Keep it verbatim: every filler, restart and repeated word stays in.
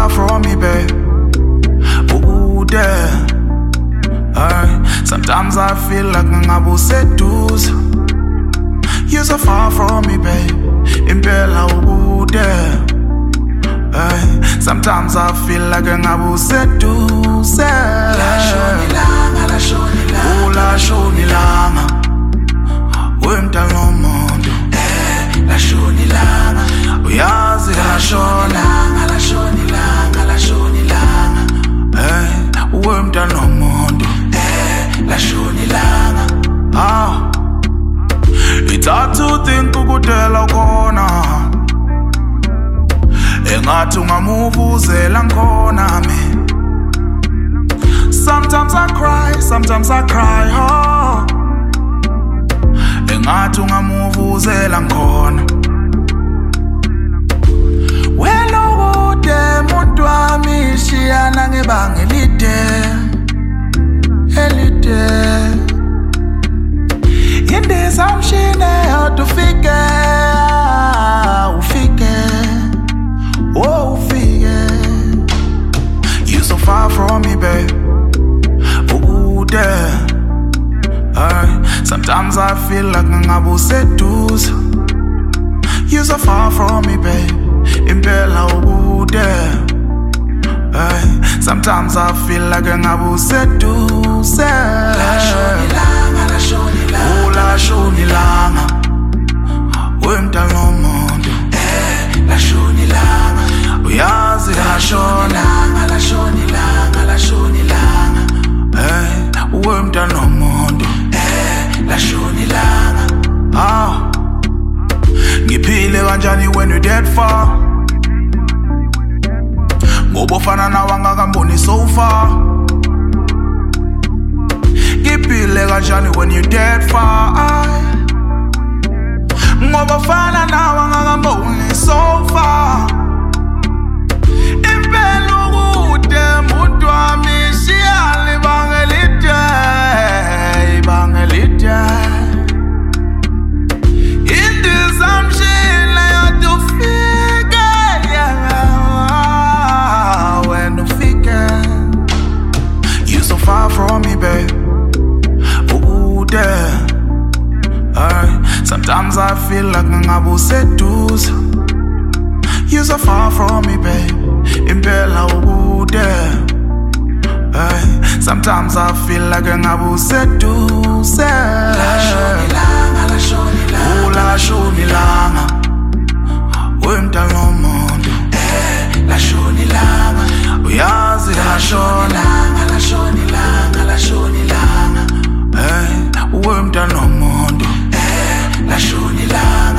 far from me, babe. Ooh, there. Aye. Sometimes I feel like ngabu seduce. You're so far from me, babe. Impela, ooh, there. Aye. Sometimes I feel like ngabu seduce. La shoni langa, la shoni langa. Ooh, la shoni langa. Wemtalo mondo. Eh, la shoni langa. Uyazi la shoni langa, la shoni langa, la shoni langa. Eh, wemtalo mondo. Eh, la shoni langa. Ah, it's hard to think ukudela kona. Engathi ungamuvuzela ngkhona me. Sometimes I cry, sometimes I cry, oh. Engathi ungamuvuzela ngkhona. Welo kude muntu wami shiyana ngebanga elide, elide. Indiza mshine otufike, ufike, oh ufike. You so far from me, babe. Ooh, there. Aye. Sometimes I feel like ngabu seduce. You so far from me, babe. Impela, ooh, there. Aye. Sometimes I feel like ngabu seduce. La shoni langa, la shoni langa. Ooh, la shoni langa. Wemtalo mondo. Eh, la shoni langa. Uyazi la shoni langa, la shoni langa, la shoni langa. Eh, wemtalo mondo. Eh, la shoni langa. Ah, ngiphile kanjani when you dead far? Ngoba ufana nawe angakamboni so far. Ngiphile kanjani when you dead far? Ngoba ufana nawe angakamboni so far. Impela ukude muntu wami shiyali bangelide, bangelide. Far from me, babe. Ooh, there. Aye. Sometimes I feel like ngabu seduce. You're so far from me, babe. Impela, ooh, there. Aye. Sometimes I feel like ngabu seduce. La shoni langa, la shoni langa. Ooh, la shoni langa. Wemtalo mondo. Eh, la shoni langa. Uyazi la shoni langa, la shoni langa, la shoni langa. Eh, wemtalo mondo. Eh, la shoni langa.